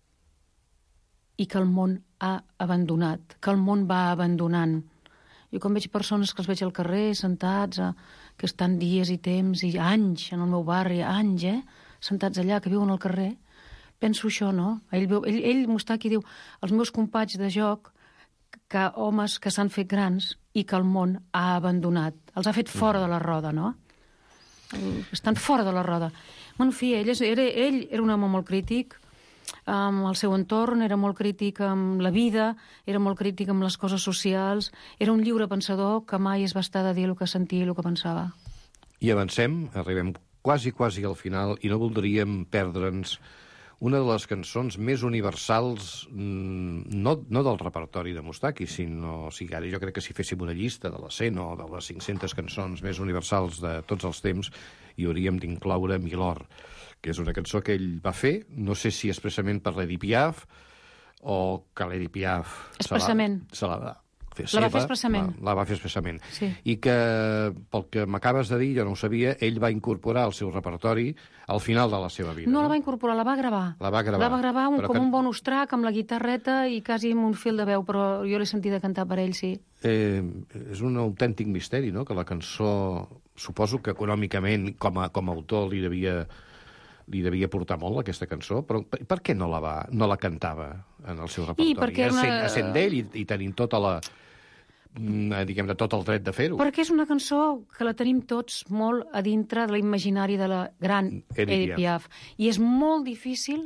i que el món ha abandonat, que el món va abandonant. Jo quan veig persones que els veig al carrer, sentats, a, que estan dies i temps i anys en el meu barri, anys, eh? Sentats allà, que viuen al carrer, penso això, no? Ell, ell, ell Moustaki diu: els meus companys de joc, que homes que s'han fet grans i que el món ha abandonat. Els ha fet fora de la roda, no? Estan fora de la roda. Bueno, en fi, ell, és, era, ell era un home molt crític, amb el seu entorn, era molt crític amb la vida, era molt crític amb les coses socials, era un lliure pensador que mai es va estar de dir el que sentia i el que pensava. I avancem, arribem quasi, quasi al final, i no voldríem perdre'ns una de les cançons més universals, no, no del repertori de Moustaki, sinó, o sigui, ara jo crec que si féssim una llista de les cent o de les cinc-centes cançons més universals de tots els temps, hi hauríem d'incloure Milord, que és una cançó que ell va fer, no sé si expressament per l'Edith Piaf, o que l'Edith Piaf... Expressament. Se la, se la fer la seva. va fer expressament. La, la va fer expressament. Sí. I que, pel que m'acabes de dir, jo no ho sabia, ell va incorporar al seu repertori al final de la seva vida. No, no? la va incorporar, la va gravar. La va gravar. La va gravar un, com que... un bonus track, amb la guitarreta i quasi amb un fil de veu, però jo l'he sentit cantar per ell, sí. Eh, és un autèntic misteri, no?, que la cançó, suposo que econòmicament, com a, com a autor, li devia... li devia portar molt, aquesta cançó, però per, per què no la, va, no la cantava en el seu repertori? I perquè una... Essent, essent d'ell i, i tenint tota la... diguem de tot el dret de fer-ho. Perquè és una cançó que la tenim tots molt a dintre de l'imaginari de la gran Edith Piaf. I és molt difícil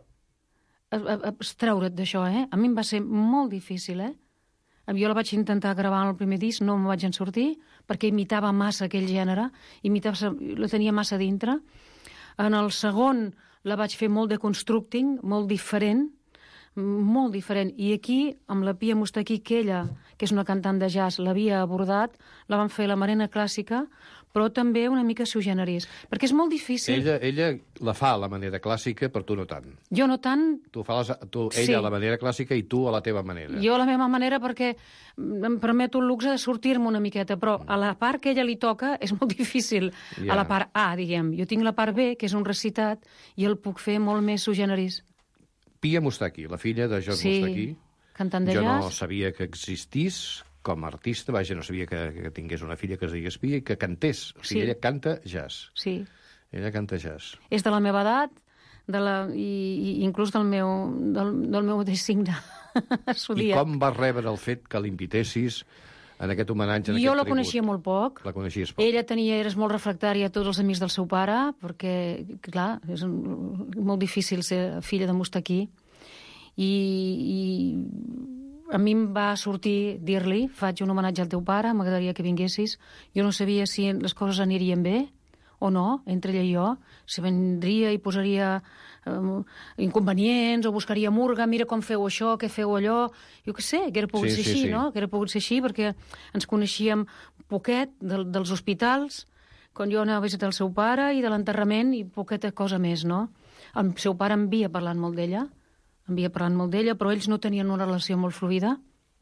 extreure't d'això, eh? A mi em va ser molt difícil, eh? Jo la vaig intentar gravar en el primer disc, no me'n vaig en sortir, perquè imitava massa aquell gènere, imitava, la tenia massa dintre. En el segon la vaig fer molt deconstructing, molt diferent, molt diferent. I aquí, amb la Pia Moustaki, que ella, que és una cantant de jazz, l'havia abordat, la van fer la Marina clàssica, però també una mica sui generis. Perquè és molt difícil... Ella, ella la fa a la manera clàssica, però tu no tant. Jo no tant... Tu fa les, tu, ella sí. a la manera clàssica i tu a la teva manera. Jo a la meva manera perquè em permeto el luxe de sortir-me una miqueta, però a la part que ella li toca és molt difícil. Yeah. A la part A, diguem. Jo tinc la part B, que és un recitat, i el puc fer molt més sui generis. Pia Moustaki, la filla de George sí, Moustaki. Cantant de jo jazz. Jo no sabia que existís com a artista, vaja, no sabia que, que tingués una filla que es digués Pia i que cantés. O sigui, sí. ella canta jazz. Sí. Ella canta jazz. És de la meva edat, de la, i, i inclús del meu, del, del meu mateix signe zodíac. I com vas rebre el fet que l'invitessis en aquest homenatge, en jo aquest la coneixia molt poc. La coneixies poc. Ella tenia, eres molt refractària a tots els amics del seu pare, perquè, clar, és un, molt difícil ser filla de Moustaki. I, i a mi em va sortir dir-li, faig un homenatge al teu pare, m'agradaria que vinguessis. Jo no sabia si les coses anirien bé o no, entre ella i jo, si vendria i posaria eh, inconvenients o buscaria murga, mira com feu això, què feu allò, jo què sé, que era pogut sí, ser sí, així, sí. no? Que era pogut ser així perquè ens coneixíem poquet de, dels hospitals, quan jo anava a visitar el seu pare, i de l'enterrament i poqueta cosa més, no? El seu pare em havia parlat molt d'ella, em havia parlat molt d'ella, però ells no tenien una relació molt fluida.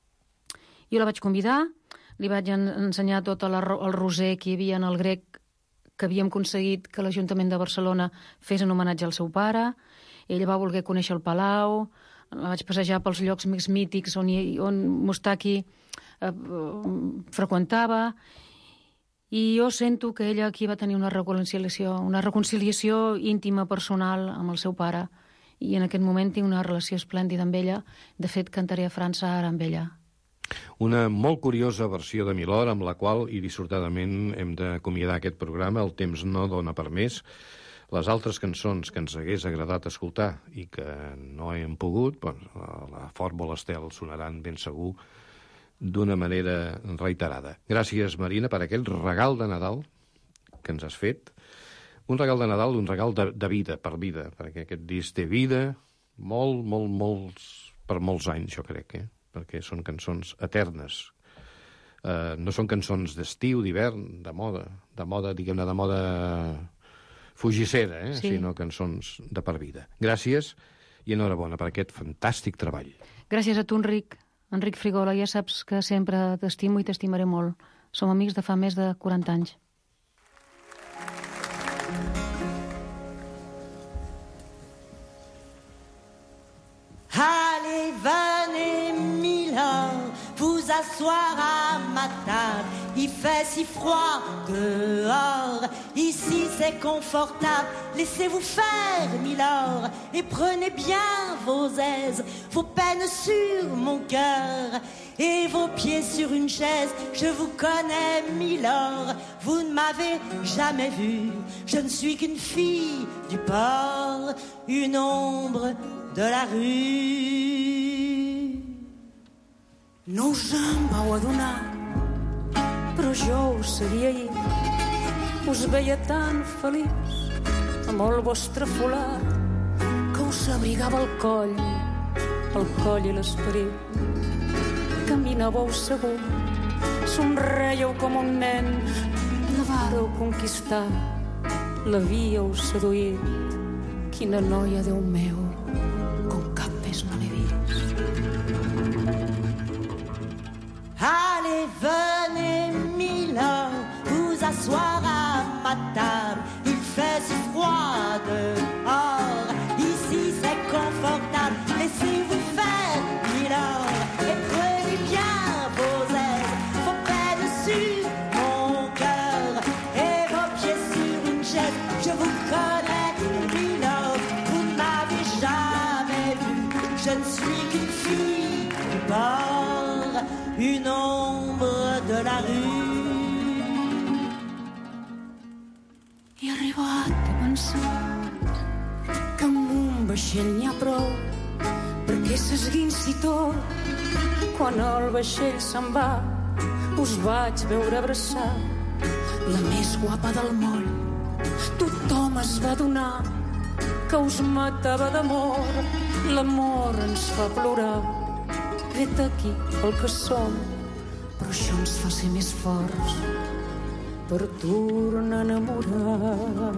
Jo la vaig convidar, li vaig ensenyar tot el, el roser que hi havia en el grec que havíem aconseguit que l'Ajuntament de Barcelona fes en homenatge al seu pare. Ella va voler conèixer el Palau, la vaig passejar pels llocs més mítics on, hi, on Moustaki eh, freqüentava, i jo sento que ella aquí va tenir una reconciliació, una reconciliació íntima, personal, amb el seu pare, i en aquest moment tinc una relació esplèndida amb ella. De fet, cantaré a França ara amb ella. Una molt curiosa versió de Milord, amb la qual, i dissortadament, hem d'acomiadar aquest programa. El temps no dona per més. Les altres cançons que ens hagués agradat escoltar i que no hem pogut, doncs, la Fórmula Estel sonaran ben segur d'una manera reiterada. Gràcies, Marina, per aquell regal de Nadal que ens has fet. Un regal de Nadal, un regal de, de vida, per vida, perquè aquest disc té vida molt, molt, molts, per molts anys, jo crec, eh? Perquè són cançons eternes. Uh, no són cançons d'estiu, d'hivern, de moda, de moda, diguem-ne, de moda fugissera, eh? Sí. Sinó cançons de per vida. Gràcies i enhorabona per aquest fantàstic treball. Gràcies a tu, Enric. Enric Frigola, ja saps que sempre t'estimo i t'estimaré molt. Som amics de fa més de quaranta anys. Allez, venez, Milord, vous asseoir à ma table. Il fait fait si froid dehors. Ici c'est confortable, laissez-vous faire, milord, et prenez bien vos aises, vos peines sur mon cœur et vos pieds sur une chaise. Je vous connais, milord, vous ne m'avez jamais vu. Je ne suis qu'une fille du port, une ombre de la rue. No us en vau adonar, però jo ho sabia ahir. Us veia tan feliç amb el vostre folat que us abrigava el coll, el coll i l'esperit. Caminàveu segur, somreieu com un nen, la vàreu conquistar, l'havíeu seduït. Quina noia, Déu meu, com cap més no n'he vist. Allez, venez, milord, vous asseoir à ma table. Il fait si froid dehors, ici c'est confortable. Laissez-vous faire, milord, et prenez bien vos aises, vos peines sur mon cœur et vos pieds sur une chaise. Je vous connais, milord, vous ne m'avez jamais vu. Je ne suis qu'une fille du bord, une ombre de la rue. He arribat a pensar que amb un vaixell n'hi ha prou perquè s'esguinci tot. Quan el vaixell se'n va, us vaig veure abraçar la més guapa del moll. Tothom es va adonar que us matava d'amor. L'amor ens fa plorar. Vet aquí el que som, però això ens fa ser més forts per tornar a enamorar.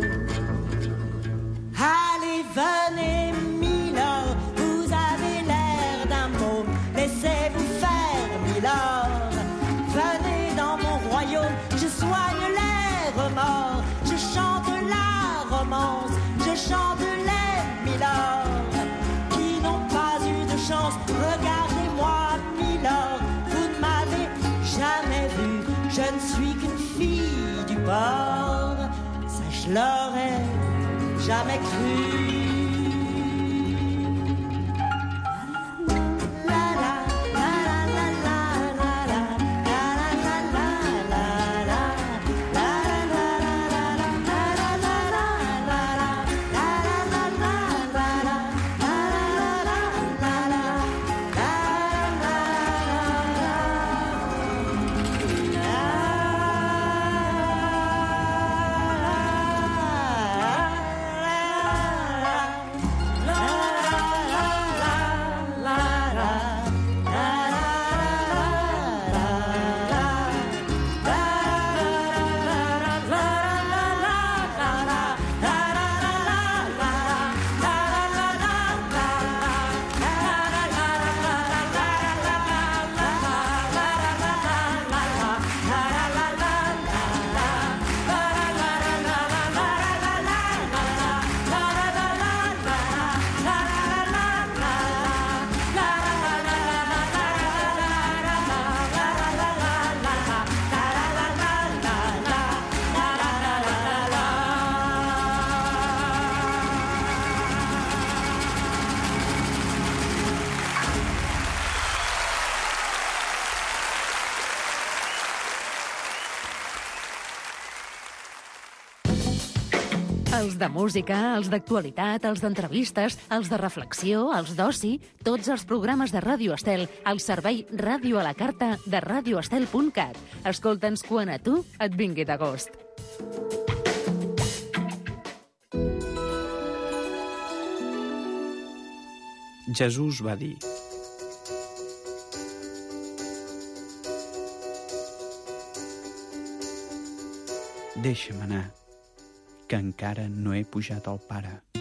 Allez, venez, milord, vous avez l'air d'un môme. Laissez-vous faire, milord. Venez dans mon royaume, je soigne les remords. Je chante la romance, je chante les milords qui n'ont pas eu de chance. Regardez-moi, milord, vous ne m'avez jamais vu. Je ne suis qu'une fille du port, ça je l'aurais jamais cru. Els de música, els d'actualitat, els d'entrevistes, els de reflexió, els d'oci, tots els programes de Ràdio Estel al servei Ràdio a la Carta de radioestel punt cat. Escolta'ns quan a tu et vingui de gust. Jesús va dir: deixa'm anar, que encara no he pujat al pare.